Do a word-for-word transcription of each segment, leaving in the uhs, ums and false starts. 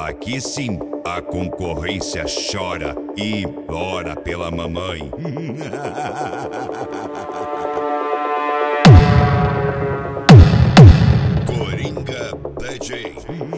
Aqui sim, a concorrência chora e implora pela mamãe. Coringa D J.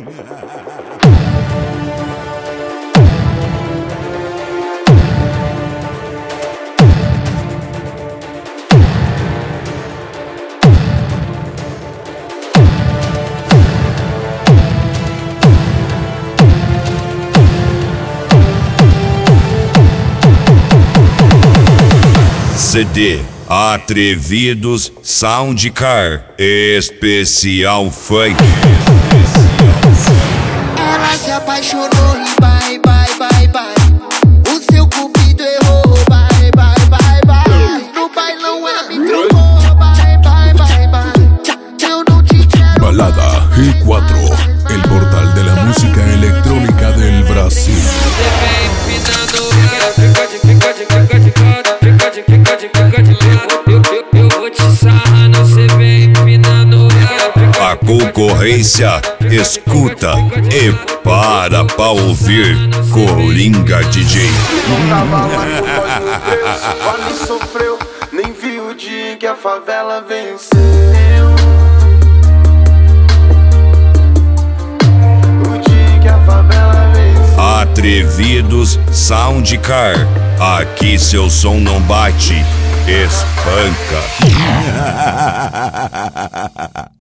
C D Atrevidos Soundcar Especial Funk. Ela se apaixonou e vai, vai, vai, vai. O seu cupido errou, vai, vai, vai, vai. No bailão ela me trocou, vai, vai, vai, vai. Eu não te quero. Balada G cuatro, el portal de la música electrónica del Brasil. A concorrência escuta e para pra ouvir Coringa D J. Vale sofreu, nem viu o dia que a favela venceu. O dia que a favela venceu. Atrevidos Soundcar. Aqui seu som não bate, espanca.